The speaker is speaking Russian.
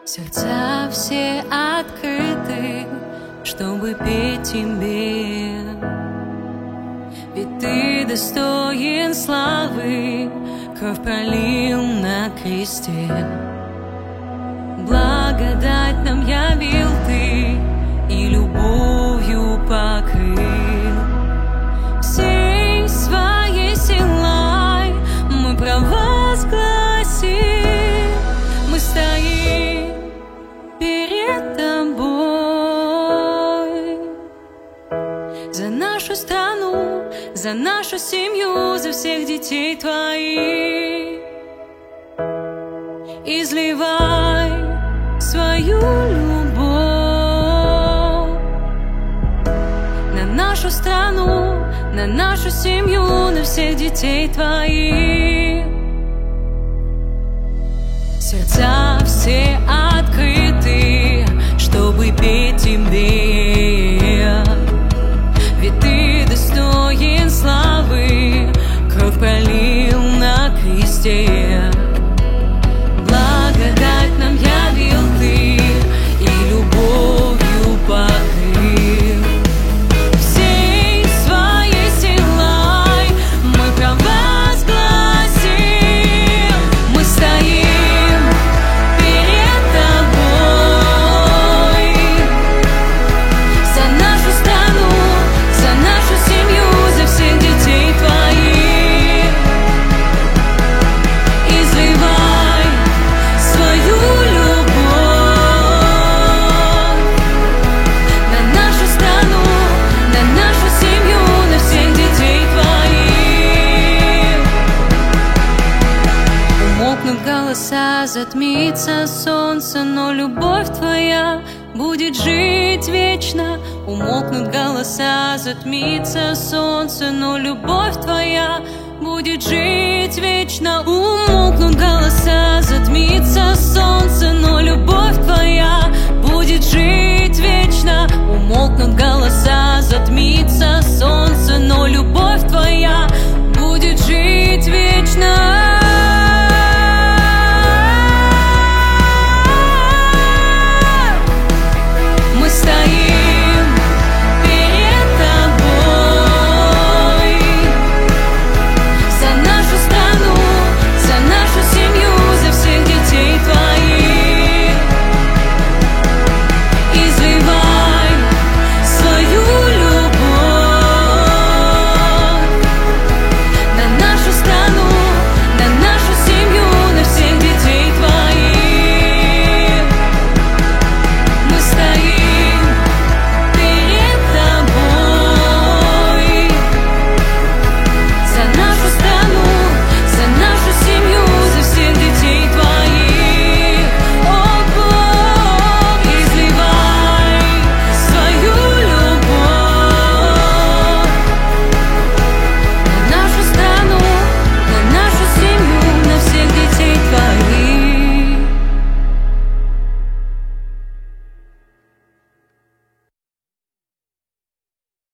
Сердца все открыты, чтобы петь тебе, ведь ты достоин славы, кровь пролил на кресте. Благодать нам явил ты и любовью покрыл. Всей своей силой мы провозгласим, мы стоим перед тобой. За нашу страну, за нашу семью, за всех детей твоих. Изливай свою любовь на нашу страну, на нашу семью, на всех детей твоих. Сердца все открыты, чтобы петь тебе, ведь ты достоин славы, кровь пролил на кресте. Благодать нам явил ты и любовью покрыл. Всей своей силой мы провозгласим, мы стоим перед тобой. За нашу страну, за нашу семью, за всех детей твоих. Изливай свою любовь на нашу страну, на нашу семью, на всех детей твоих. Умолкнут голоса, затмится солнце, но любовь твоя будет жить вечно. Умолкнут голоса, затмится солнце, но любовь твоя будет жить вечно. Умолкнут голоса, затмится солнце, но любовь твоя будет жить вечно. Умолкнут голоса, затмится солнце, но любовь